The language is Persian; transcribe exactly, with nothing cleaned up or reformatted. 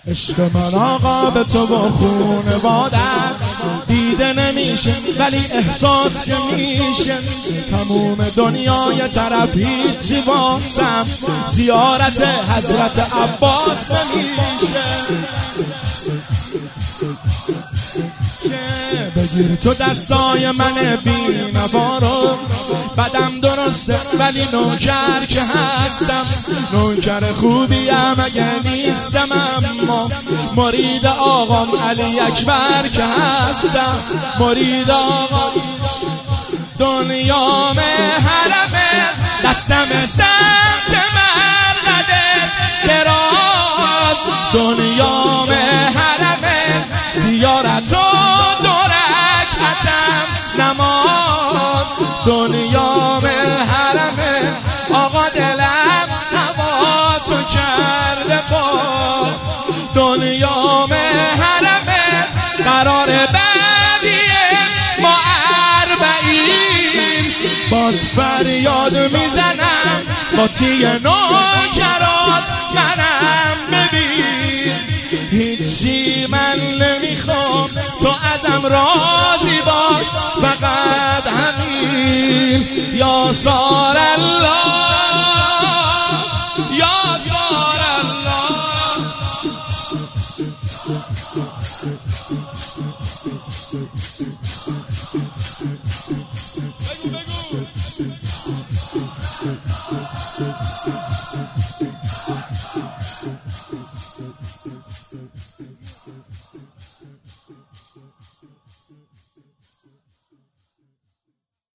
عشق من آقا به تو و خونوادم دیده نمیشه ولی احساس که میشه. تموم دنیای طرف هیچی واسم زیارت حضرت عباس نمیشه. بگیر تو دستای من بی‌نوا رو، بدم درسته ولی نوکر که هستم، نوکر خوبیم اگه نیستم، اما مرید آقام علی اکبر که هستم، مرید آقام. دنیام حرمه دستم سمت مرقده دراز، دنیام حرمه زیارت و درکتم نماز، دنیام حرمه آقا دلم هوا تو کرده با، دنیام حرمه قرار بعدیه ما اربعین، باز فریاد میزنم با تی نوکرات منم ببین، هیچی من نمیخوام تو ازم راضی باش فقط همین. یا سار الله